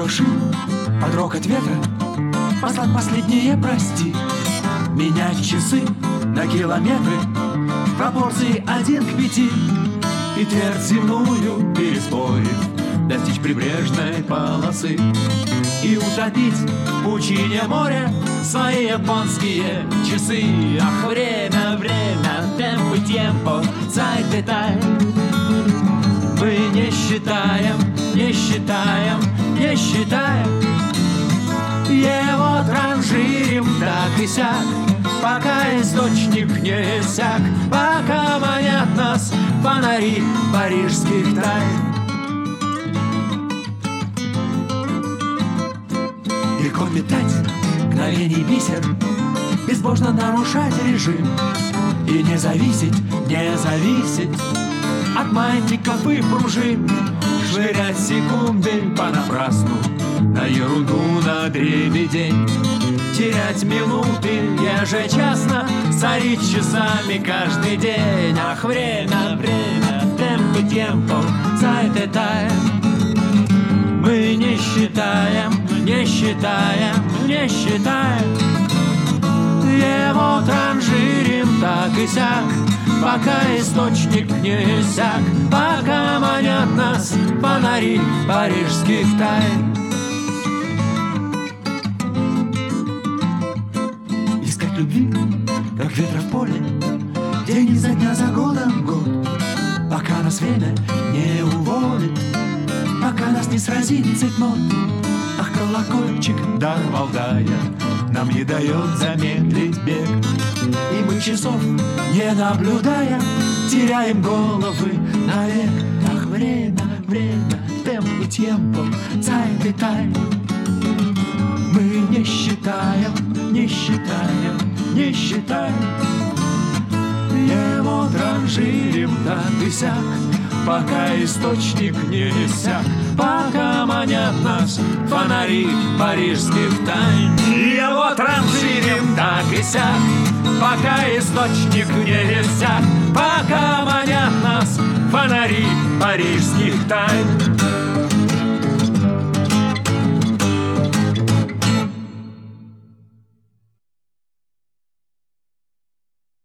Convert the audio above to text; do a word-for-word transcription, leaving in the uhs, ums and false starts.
машин, под рокот ветра послать последнее прости. Менять часы на километры, пропорции один к пяти. И твердь земную переспорив, достичь прибрежной полосы и утопить в пучине моря свои японские часы. Ах, время, время, темпо, темпо, цайт, деталь. Мы не считаем, не считаем, не считаем. Его транжирим так и сяк, пока источник не иссяк, пока манят нас фонари парижских тайн. Легко метать мгновений бисер, безбожно нарушать режим и не зависеть, не зависеть от маятников и пружин, швырять секунды понапрасну на ерунду, на дребедень, терять минуты ежечасно, царить часами каждый день. Ах, время, время, темпо, темпо, цайт, деталь. Мы не считаем, не считаем, не считаем. Его транжирим так и сяк, пока источник не иссяк, пока манят нас фонари парижских тайн. Искать любви, как ветра в поле, день изо дня, за годом год, пока нас время не уводит, пока нас не сразит цепнот. Ах, колокольчик, дар Валдая, нам не дает замедлить бег, и мы часов не наблюдая теряем головы навек. Ах, время, время, темпо, темпо, цайт, деталь. Мы не считаем, не считаем, не считаем. Его транжирим так и сяк, пока источник не иссяк, пока манят нас фонари парижских тайн. Его транжирим так и сяк, пока источник не иссяк, пока манят нас фонари парижских тайн.